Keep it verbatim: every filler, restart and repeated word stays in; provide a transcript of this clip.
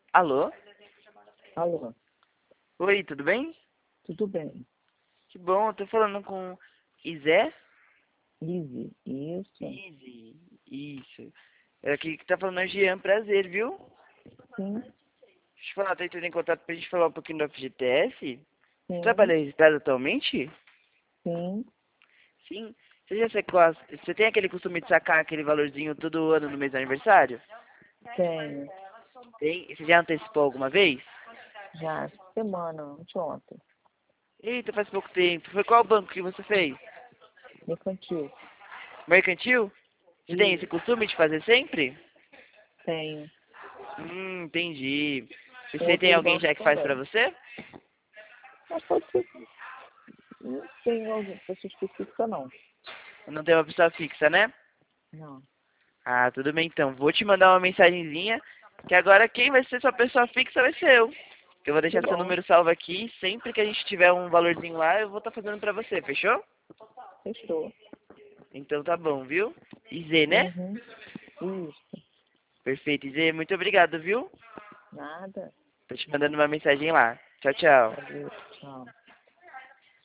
Alô? Alô, Oi, tudo bem? tudo bem? Que bom, eu tô falando com Isé? Lizzy, isso? Easy, isso. É aqui que tá falando é Jean, prazer, viu? Sim, Deixa eu falar, tô entrando em contato pra gente falar um pouquinho do F G T S. Você sim, trabalha registrado atualmente? sim, Sim. Você já secou, você tem aquele costume de sacar aquele valorzinho todo ano no mês do aniversário? tenho. Tem? Você já antecipou alguma vez? Já essa semana, anteontem, Eita, faz pouco tempo. Foi qual banco que você fez? mercantil. Mercantil? Você tem esse Isso, costume de fazer sempre? tenho. Hum, entendi. E Com você tem outros alguém bancos já que faz pra também. você? Mas pode ser, não tem alguma pessoa específica, não. Não tem uma pessoa fixa, né? Não, Ah, tudo bem então. Vou te mandar uma mensagenzinha, que agora quem vai ser sua pessoa fixa vai ser eu. Eu vou que deixar seu bom, número salvo aqui, sempre que a gente tiver um valorzinho lá, eu vou estar fazendo pra você, fechou? fechou. Então tá bom, viu? Izê, né? Uhum, isso, Perfeito, Izê, muito obrigado, viu? nada. Tô te mandando uma mensagem lá. Tchau, tchau. Valeu, tchau.